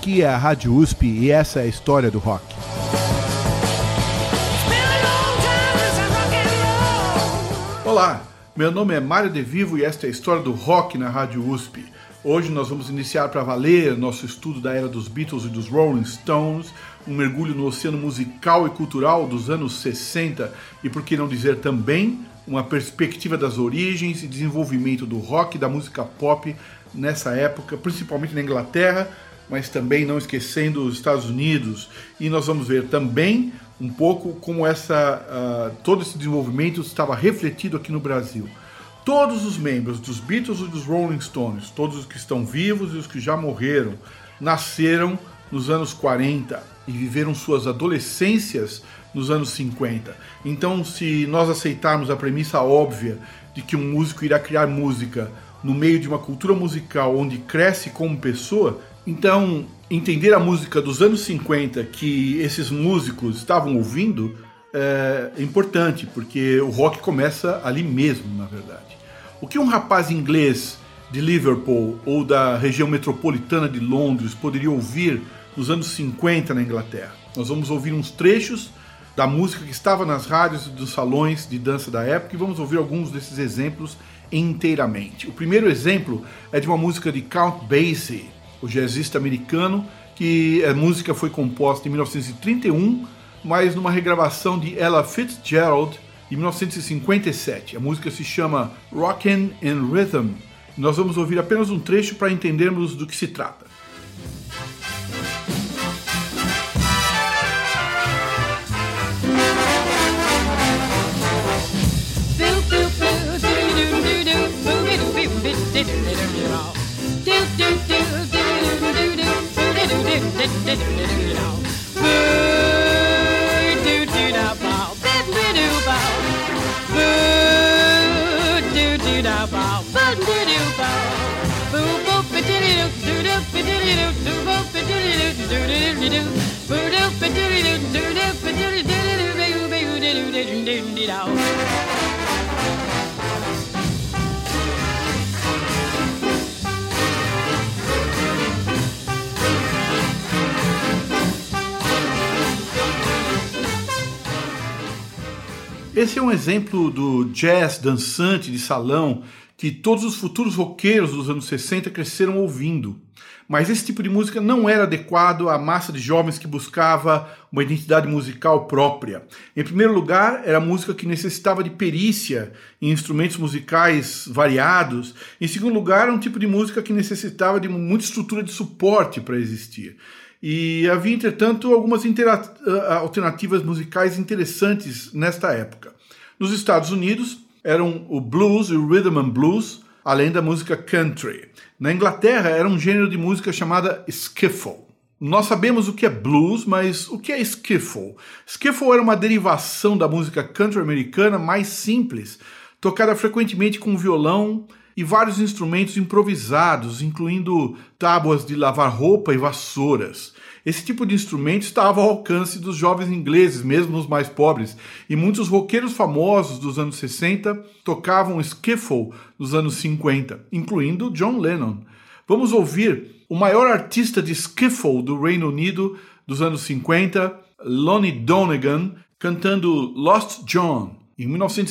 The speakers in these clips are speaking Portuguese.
Aqui é a Rádio USP e essa é a história do rock. Olá, meu nome é Mário De Vivo e esta é a história do rock na Rádio USP. Hoje nós vamos iniciar para valer nosso estudo da era dos Beatles e dos Rolling Stones, um mergulho no oceano musical e cultural dos anos 60 e, por que não dizer também, uma perspectiva das origens e desenvolvimento do rock e da música pop nessa época, principalmente na Inglaterra, mas também não esquecendo os Estados Unidos. E nós vamos ver também um pouco como todo esse desenvolvimento estava refletido aqui no Brasil. Todos os membros dos Beatles e dos Rolling Stones, todos os que estão vivos e os que já morreram, nasceram nos anos 40 e viveram suas adolescências nos anos 50. Então, se nós aceitarmos a premissa óbvia de que um músico irá criar música no meio de uma cultura musical onde cresce como pessoa, então entender a música dos anos 50 que esses músicos estavam ouvindo é importante, porque o rock começa ali mesmo, na verdade. O que um rapaz inglês de Liverpool ou da região metropolitana de Londres poderia ouvir nos anos 50 na Inglaterra? Nós vamos ouvir uns trechos da música que estava nas rádios e dos salões de dança da época e vamos ouvir alguns desses exemplos inteiramente. O primeiro exemplo é de uma música de Count Basie, o jazzista americano, que a música foi composta em 1931, mas numa regravação de Ella Fitzgerald de 1957. A música se chama Rockin' in Rhythm. Nós vamos ouvir apenas um trecho para entendermos do que se trata. Esse é um exemplo do jazz dançante de salão que todos os futuros roqueiros dos anos 60 cresceram ouvindo. Mas esse tipo de música não era adequado à massa de jovens que buscava uma identidade musical própria. Em primeiro lugar, era música que necessitava de perícia em instrumentos musicais variados. Em segundo lugar, era um tipo de música que necessitava de muita estrutura de suporte para existir. E havia, entretanto, algumas alternativas musicais interessantes nesta época. Nos Estados Unidos, eram o blues e o rhythm and blues, além da música country. Na Inglaterra, era um gênero de música chamada skiffle. Nós sabemos o que é blues, mas o que é skiffle? Skiffle era uma derivação da música country americana mais simples, tocada frequentemente com violão e vários instrumentos improvisados, incluindo tábuas de lavar roupa e vassouras. Esse tipo de instrumento estava ao alcance dos jovens ingleses, mesmo os mais pobres, e muitos roqueiros famosos dos anos 60 tocavam skiffle nos anos 50, incluindo John Lennon. Vamos ouvir o maior artista de skiffle do Reino Unido dos anos 50, Lonnie Donegan, cantando Lost John, em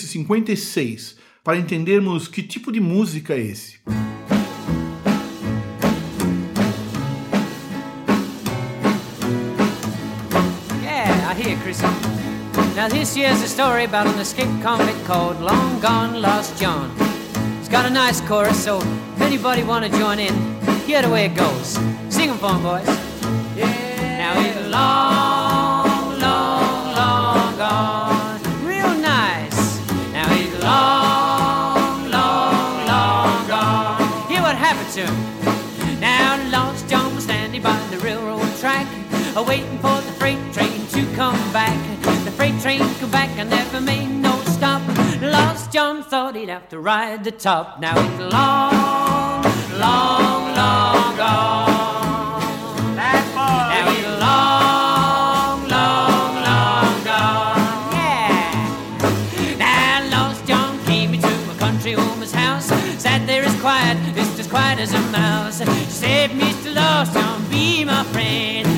1956, para entendermos que tipo de música é esse. Here, Chrissy. Now this here's a story about an escaped convict called Long Gone Lost John. It's got a nice chorus, so if anybody want to join in, hear the way it goes. Sing 'em for 'em, boys. Yeah. Now he's long, long, long gone. Real nice. Now he's long, long, long gone. Hear what happened to him. Now Lost John was standing by the railroad track, waiting for the freight train to come back. The freight train come back and never made no stop. Lost John thought he'd have to ride the top. Now he's long, long, long gone. That boy. Now he's long, long, long gone. Yeah. Now Lost John came into a country woman's house, sat there as quiet quiet, it's as quiet as a mouse. She said, Mr. Lost John, be my friend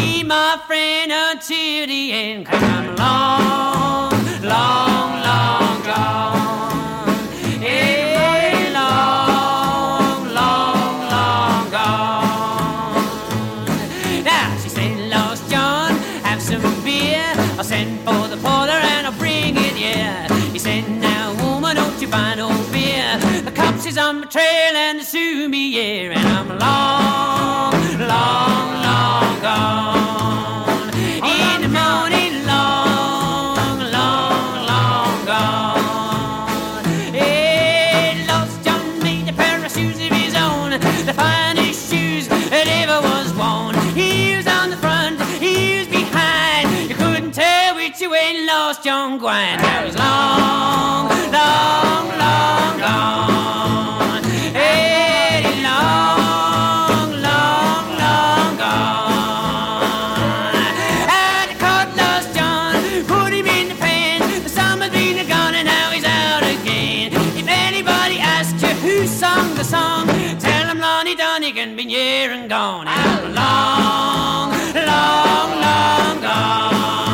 until the end. 'Cause I'm long, long, long gone. Hey, long, long, long gone. Now, she said, Lost John, have some beer. I'll send for the porter and I'll bring it here. He said, now, woman, don't you buy no beer. The cops is on my trail and they sue me here. And I'm long, long, long gone. In the morning, long, long, long gone. Hey, Lost John made a pair of shoes of his own, the finest shoes that ever was worn. He was on the front, he was behind. You couldn't tell which way Lost John gwine. Now he's long, long, long gone. Hey, long, long, long gone. And I caught Lost John, put him in the pen. The summer's been gone and now he's out again. If anybody asks you who sung the song, tell them Lonnie Donegan been here and gone. I'm long, long, long gone.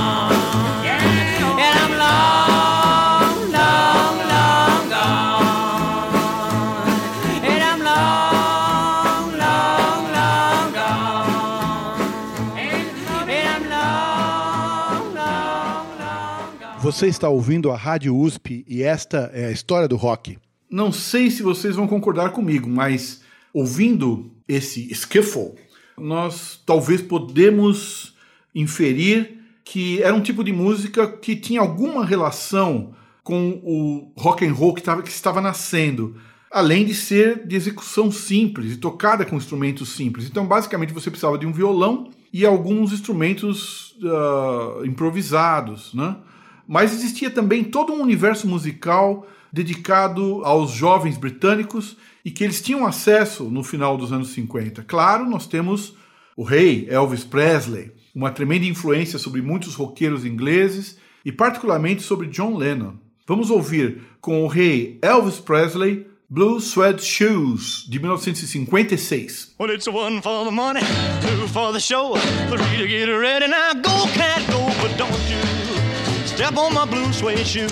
And I'm long, long, long gone. And I'm long, long, long gone. And I'm long, long, long gone. Você está ouvindo a Rádio USP e esta é a história do rock. Não sei se vocês vão concordar comigo, mas ouvindo esse skiffle, nós talvez podemos inferir que era um tipo de música que tinha alguma relação com o rock and roll que estava nascendo, além de ser de execução simples e tocada com instrumentos simples. Então, basicamente, você precisava de um violão e alguns instrumentos improvisados, né? Mas existia também todo um universo musical dedicado aos jovens britânicos e que eles tinham acesso no final dos anos 50. Claro, nós temos o rei Elvis Presley, uma tremenda influência sobre muitos roqueiros ingleses e particularmente sobre John Lennon. Vamos ouvir com o rei Elvis Presley, Blue Suede Shoes, de 1956. Well, it's one for the money, two for the show, three to get ready. Now go, cat, go, but don't you step on my blue suede shoe.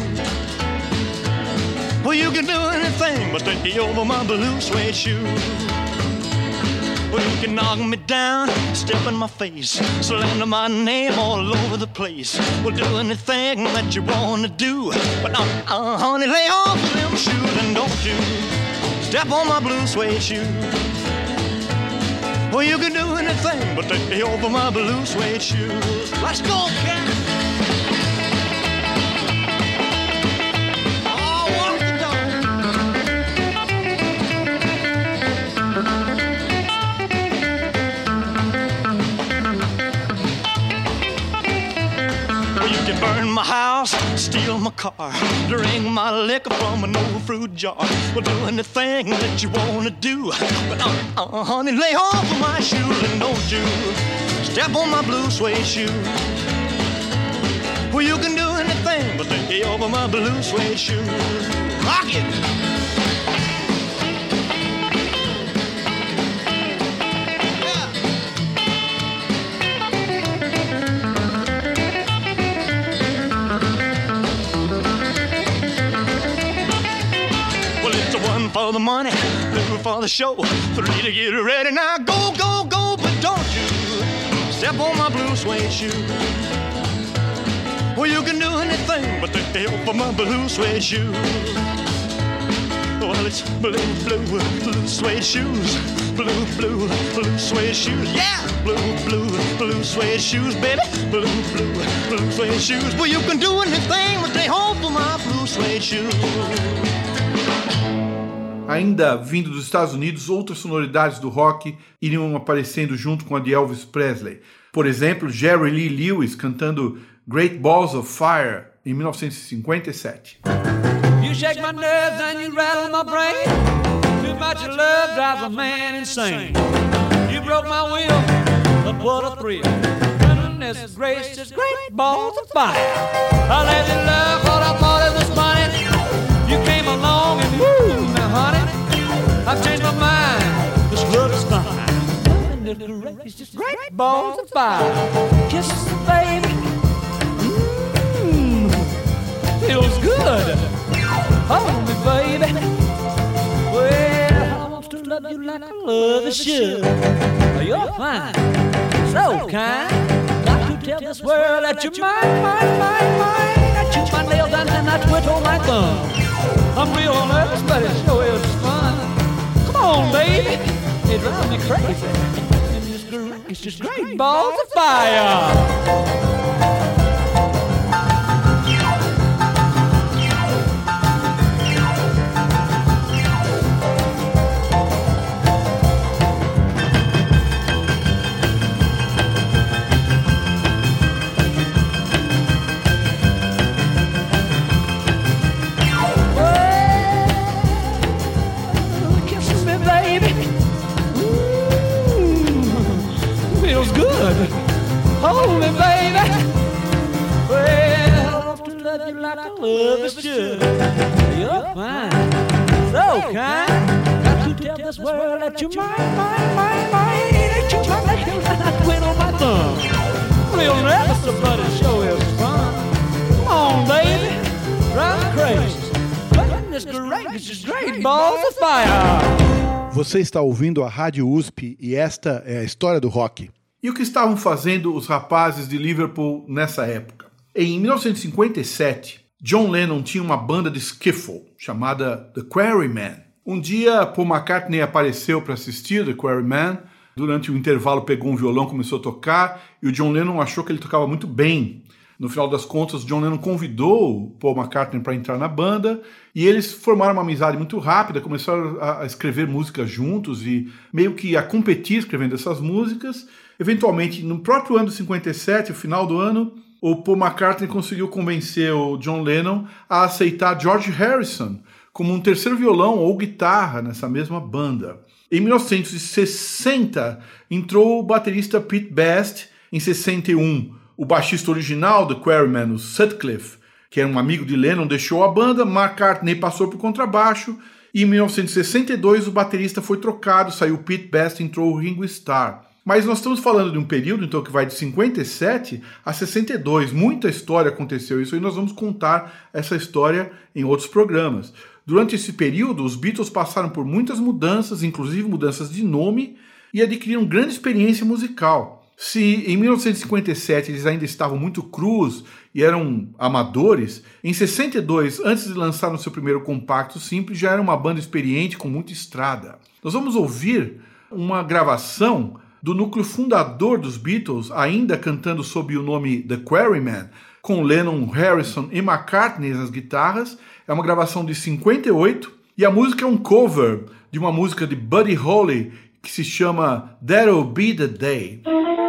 Well, you can do anything but take over my blue suede shoe. Well, you can knock me down, step in my face, slander my name all over the place. Well, do anything that you want to do, but honey, lay off them shoes and don't you step on my blue suede shoe. Well, you can do anything but take over my blue suede shoes. Let's go, cat! Burn my house, steal my car, drink my liquor from an old fruit jar. Well, do anything that you want to do, but honey, lay off of my shoes and don't you step on my blue suede shoe. Well, you can do anything but lay over my blue suede shoe. Rock it! For the money, two for the show, three to get ready. Now go, go, go, but don't you step on my blue suede shoe. Well, you can do anything but take help for my blue suede shoe. Well, it's blue, blue, blue suede shoes. Blue, blue, blue suede shoes. Yeah, blue, blue, blue suede shoes, baby. Blue, blue, blue suede shoes. Well, you can do anything but take help for my blue suede shoes. Ainda vindo dos Estados Unidos, outras sonoridades do rock iriam aparecendo junto com a de Elvis Presley. Por exemplo, Jerry Lee Lewis cantando Great Balls of Fire, em 1957. You shake my nerves and you rattle my brain. Too much love drives a man insane. You broke my will, but what a thrill. Goodness gracious, great balls of fire. I let you love what I thought it was funny. You came along and woo, now honey, I've changed of mine. This love is fine. This great, it's just great balls of fire. Kisses, baby. Feels good. Hold me, baby. Well, I want to love you like I love you should. You're fine, so kind. Got to tell this world that you're mine, mine, mine, mine. I chew my nails and I twiddle my thumb. I'm real nervous, but it sure is fun. Come on, baby. It drives me crazy. And it's just great balls of fire. Hold me, baby. Well, I want to love you like I love you should. You're fine, so kind. Got to tell this world that you're mine, mine, mine, mine. That you're my nails and I twiddle my thumb. Real nervous, but it sure is fun. Come on, baby, drive me crazy. Goodness gracious, great balls of fire. Você está ouvindo a Rádio USP e esta é a história do rock. E o que estavam fazendo os rapazes de Liverpool nessa época? Em 1957, John Lennon tinha uma banda de skiffle chamada The Quarrymen. Um dia, Paul McCartney apareceu para assistir The Quarrymen. Durante o intervalo pegou um violão, começou a tocar e o John Lennon achou que ele tocava muito bem. No final das contas, John Lennon convidou Paul McCartney para entrar na banda e eles formaram uma amizade muito rápida, começaram a escrever músicas juntos e meio que a competir escrevendo essas músicas. Eventualmente, no próprio ano de 57, no final do ano, o Paul McCartney conseguiu convencer o John Lennon a aceitar George Harrison como um terceiro violão ou guitarra nessa mesma banda. Em 1960, entrou o baterista Pete Best. Em 61, o baixista original do Quarrymen, o Sutcliffe, que era um amigo de Lennon, deixou a banda. McCartney passou para o contrabaixo. E em 1962, o baterista foi trocado, saiu Pete Best e entrou o Ringo Starr. Mas nós estamos falando de um período então que vai de 57 a 62. Muita história aconteceu isso e nós vamos contar essa história em outros programas. Durante esse período, os Beatles passaram por muitas mudanças, inclusive mudanças de nome, e adquiriram grande experiência musical. Se em 1957 eles ainda estavam muito crus e eram amadores, em 62, antes de lançar o seu primeiro compacto simples, já era uma banda experiente com muita estrada. Nós vamos ouvir uma gravação do núcleo fundador dos Beatles, ainda cantando sob o nome The Quarrymen, com Lennon, Harrison e McCartney nas guitarras. É uma gravação de 58 e a música é um cover de uma música de Buddy Holly que se chama That'll Be the Day.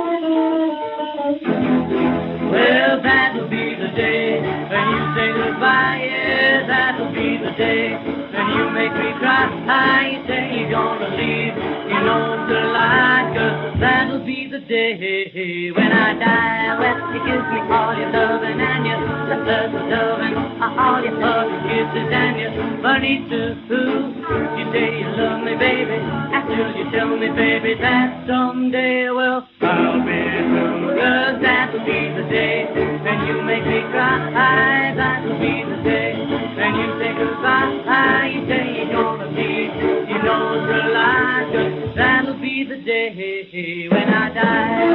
Well, that'll be the day when you say goodbye, yeah, that'll be the day when you make me cry. You say you're gonna leave, you know it's a lie, 'cause that'll be the day when I die. Well, you give me all your loving and your loving, all your hugs, kisses and your money too. You say you love me, baby, until you tell me, baby, that someday, well, I'll be through. 'Cause that'll be the day when you make me cry. That'll be the day when you say goodbye. You say you're gonna leave, you know it's a lie, 'cause that'll be the day when I die.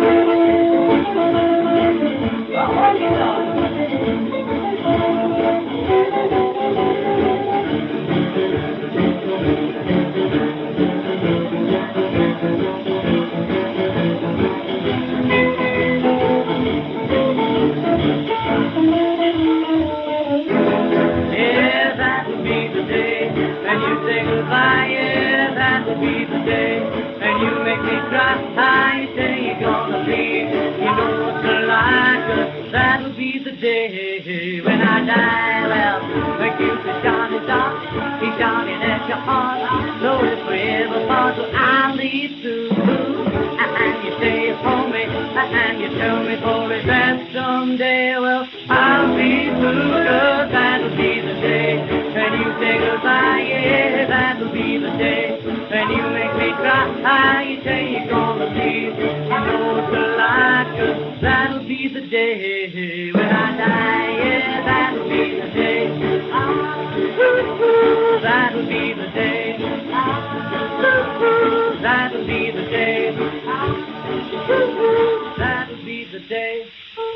When I die, well, the Cupid Johnny Doc, he's shining at your heart. So it's forever apart, so I'll leave too. And you stay for me, and you tell me for it that someday, well, I'll be through. 'Cause that'll be the day when you say goodbye, yeah, that'll be the day when you cry, you say you're gonna leave. You know it's a lie, 'cause that'll be the day when I die. Yeah, that'll be the day. That'll be the day. That'll be the day. That'll be the day.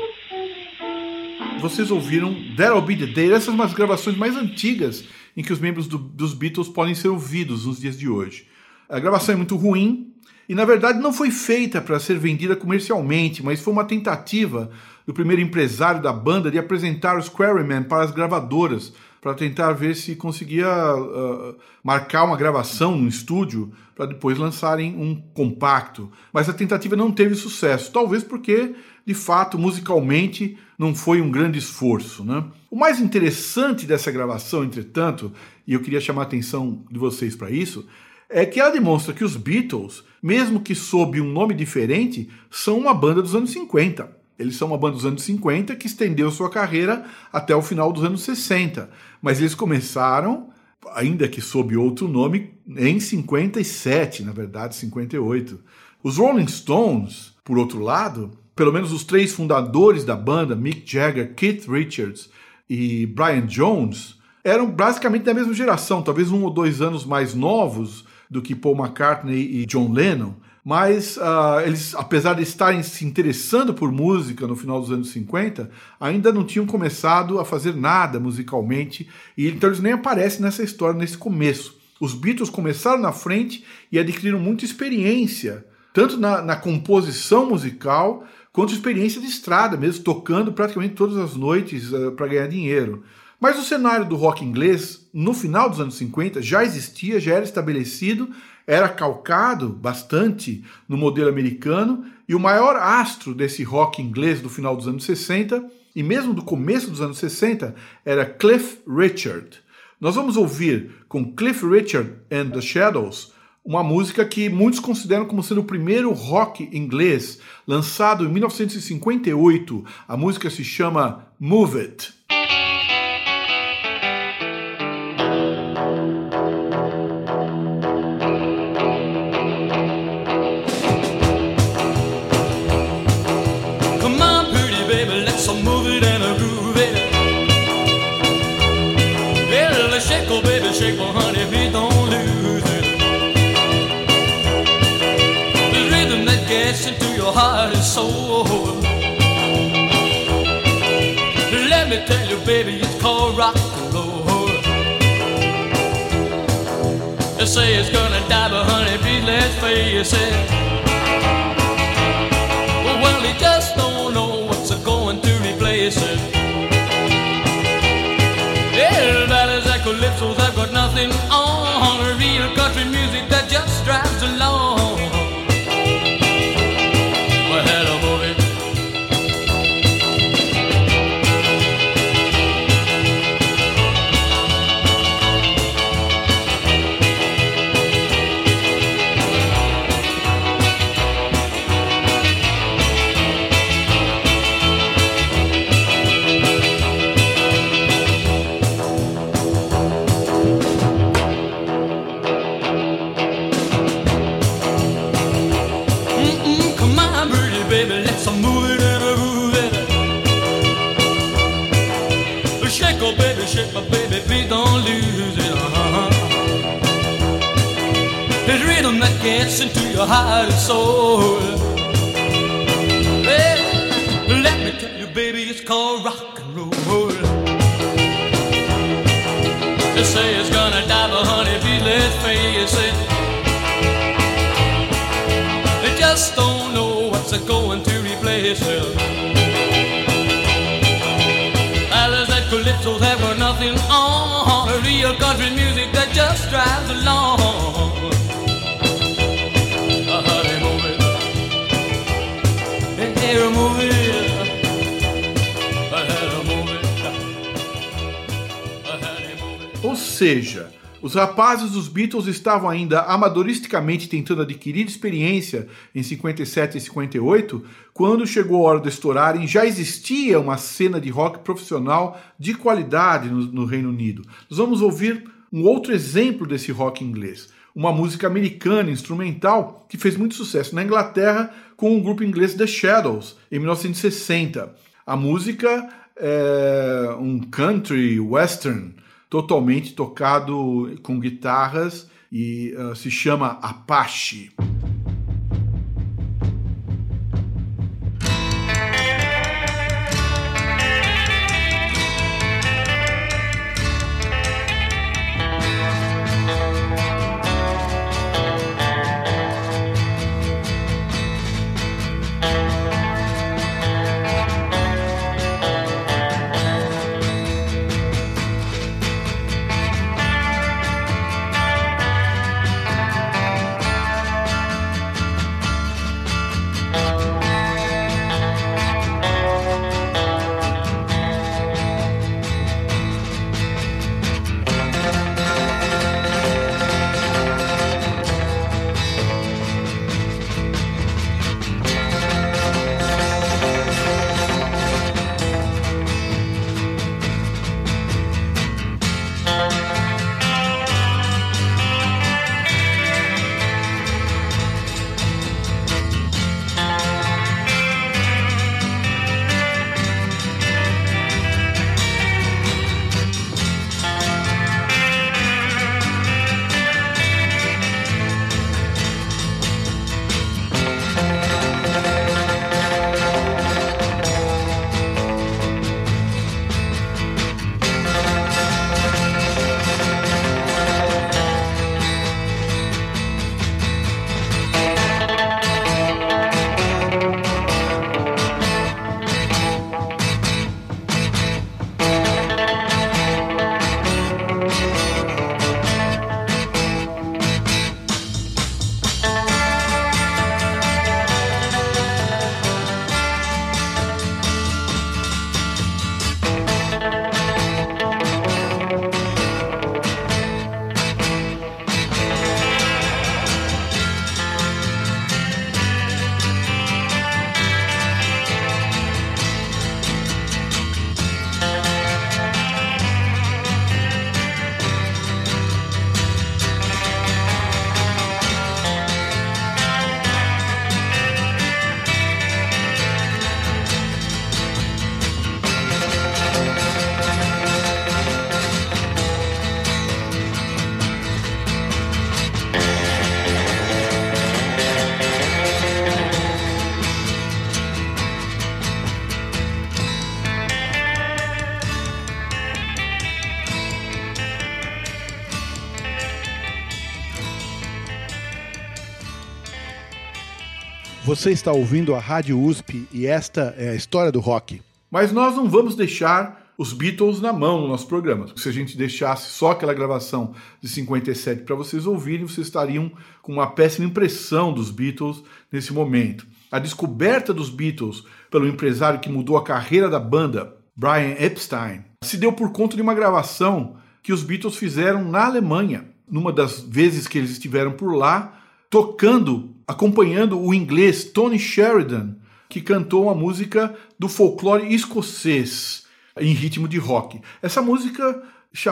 Vocês ouviram That'll Be The Day. Essas são umas gravações mais antigas em que os membros dos Beatles podem ser ouvidos nos dias de hoje. A gravação é muito ruim e, na verdade, não foi feita para ser vendida comercialmente, mas foi uma tentativa do primeiro empresário da banda de apresentar os Quarrymen para as gravadoras, para tentar ver se conseguia marcar uma gravação no estúdio para depois lançarem um compacto. Mas a tentativa não teve sucesso, talvez porque, de fato, musicalmente, não foi um grande esforço, né? O mais interessante dessa gravação, entretanto, e eu queria chamar a atenção de vocês para isso, é que ela demonstra que os Beatles, mesmo que sob um nome diferente, são uma banda dos anos 50. Eles são uma banda dos anos 50 que estendeu sua carreira até o final dos anos 60. Mas eles começaram, ainda que sob outro nome, em 57, na verdade, 58. Os Rolling Stones, por outro lado, pelo menos os três fundadores da banda, Mick Jagger, Keith Richards e Brian Jones, eram basicamente da mesma geração, talvez 1 ou 2 anos mais novos do que Paul McCartney e John Lennon, mas eles, apesar de estarem se interessando por música no final dos anos 50, ainda não tinham começado a fazer nada musicalmente, e então eles nem aparecem nessa história nesse começo. Os Beatles começaram na frente e adquiriram muita experiência, tanto na composição musical, quanto experiência de estrada, mesmo tocando praticamente todas as noites para ganhar dinheiro. Mas o cenário do rock inglês, no final dos anos 50, já existia, já era estabelecido, era calcado bastante no modelo americano, e o maior astro desse rock inglês do final dos anos 60, e mesmo do começo dos anos 60, era Cliff Richard. Nós vamos ouvir com Cliff Richard and the Shadows uma música que muitos consideram como sendo o primeiro rock inglês, lançado em 1958. A música se chama Move It. Shake, well, honey, please don't lose it. The rhythm that gets into your heart and soul. Let me tell you, baby, it's called rock and roll. They say it's gonna die, but honey, please let's face it. Well, they just don't know what's going to replace it. Everybody's like calypsos, I've got nothing on. Real country music that just drives along. Well, hello, movie. Shake, my baby, please don't lose it. It's rhythm that gets into your heart and soul. Well, let me tell you, baby, it's called rock and roll. They say it's gonna die, but honey, please let's face it. They just don't know what's going to replace it. Calypsos have got nothing on. Real country music that just drives along. Honey, move it. Hey, move it. Honey, move it. Ou seja, os rapazes dos Beatles estavam ainda amadoristicamente tentando adquirir experiência em 57 e 58, quando chegou a hora de estourarem. Já existia uma cena de rock profissional de qualidade no Reino Unido. Nós vamos ouvir um outro exemplo desse rock inglês. uma música americana instrumental que fez muito sucesso na Inglaterra com o grupo inglês The Shadows, em 1960. A música é um country western totalmente tocado com guitarras e se chama Apache. Você está ouvindo a Rádio USP e esta é a história do rock. Mas nós não vamos deixar os Beatles na mão no nosso programa. Se a gente deixasse só aquela gravação de 57 para vocês ouvirem, vocês estariam com uma péssima impressão dos Beatles nesse momento. A descoberta dos Beatles pelo empresário que mudou a carreira da banda, Brian Epstein, se deu por conta de uma gravação que os Beatles fizeram na Alemanha, numa das vezes que eles estiveram por lá, tocando, acompanhando o inglês Tony Sheridan, que cantou uma música do folclore escocês em ritmo de rock. Essa música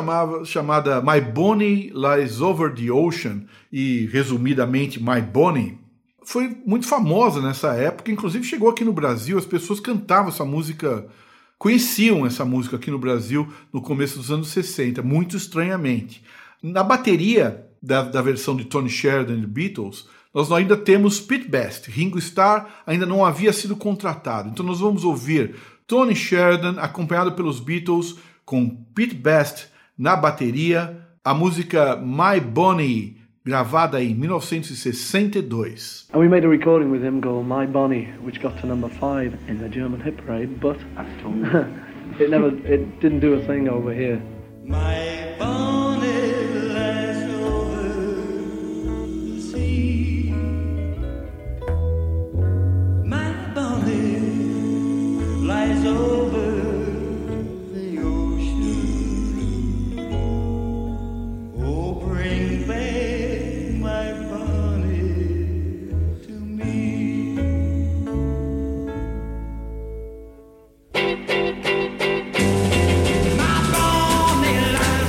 chamada My Bonnie Lies Over the Ocean, e resumidamente My Bonnie, foi muito famosa nessa época, inclusive chegou aqui no Brasil, as pessoas cantavam essa música, conheciam essa música aqui no Brasil no começo dos anos 60, muito estranhamente. Na bateria da versão de Tony Sheridan e Beatles, nós ainda temos Pete Best. Ringo Starr ainda não havia sido contratado. Então nós vamos ouvir Tony Sheridan acompanhado pelos Beatles com Pete Best na bateria, a música My Bonnie, gravada em 1962. And we made a recording with him called My Bonnie, which got to number 5 in the German hit parade, but it didn't do a thing over here. My Bonnie lies over the sea. My Bonnie lies over the ocean. Oh, bring back my Bonnie to me. My Bonnie lies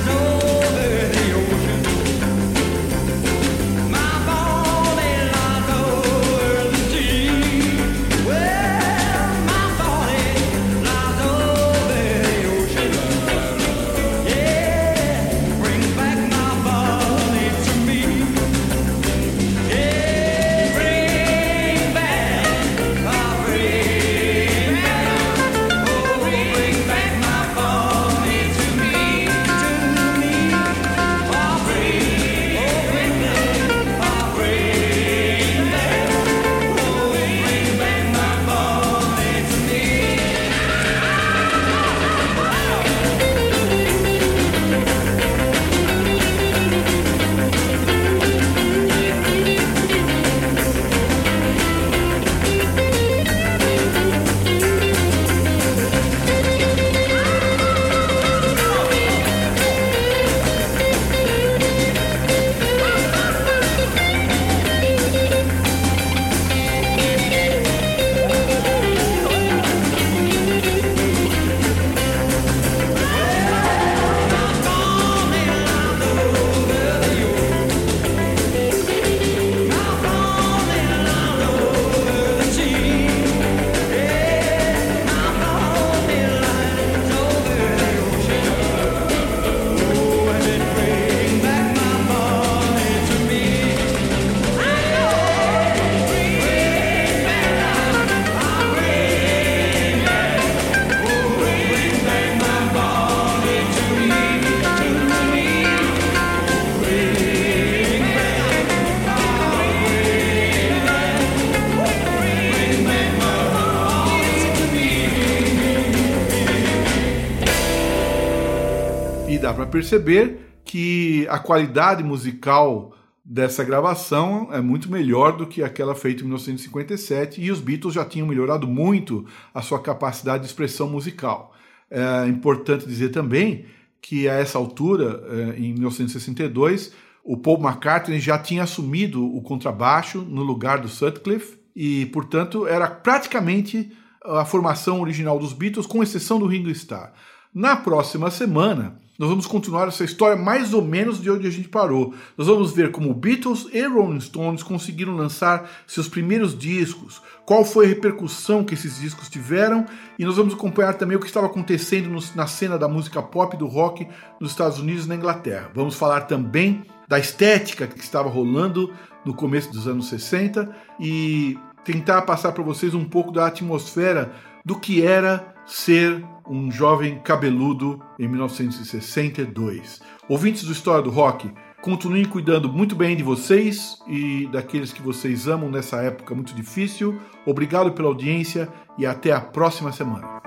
dá para perceber que a qualidade musical dessa gravação é muito melhor do que aquela feita em 1957, e os Beatles já tinham melhorado muito a sua capacidade de expressão musical. É importante dizer também que a essa altura, em 1962, o Paul McCartney já tinha assumido o contrabaixo no lugar do Sutcliffe e, portanto, era praticamente a formação original dos Beatles, com exceção do Ringo Starr. Na próxima semana, nós vamos continuar essa história mais ou menos de onde a gente parou. Nós vamos ver como Beatles e Rolling Stones conseguiram lançar seus primeiros discos, qual foi a repercussão que esses discos tiveram, e nós vamos acompanhar também o que estava acontecendo na cena da música pop e do rock nos Estados Unidos e na Inglaterra. Vamos falar também da estética que estava rolando no começo dos anos 60 e tentar passar para vocês um pouco da atmosfera do que era ser um jovem cabeludo em 1962. Ouvintes do História do Rock, continuem cuidando muito bem de vocês e daqueles que vocês amam nessa época muito difícil. Obrigado pela audiência e até a próxima semana.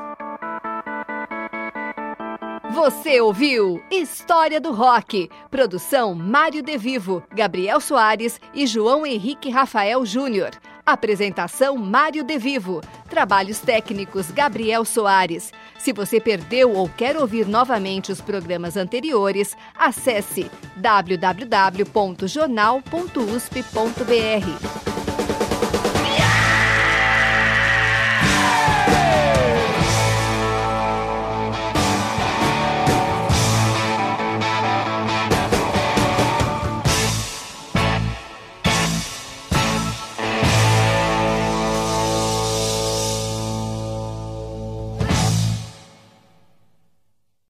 Você ouviu História do Rock, produção Mário De Vivo, Gabriel Soares e João Henrique Rafael Júnior. Apresentação Mário De Vivo. Trabalhos técnicos Gabriel Soares. Se você perdeu ou quer ouvir novamente os programas anteriores, acesse www.jornal.usp.br.